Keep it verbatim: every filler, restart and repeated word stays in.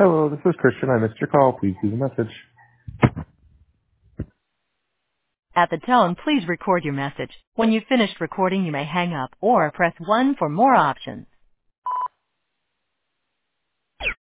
Hello, this is Christian. I missed your call. Please leave a message. At the tone, please record your message. When you've finished recording, you may hang up or press one for more options.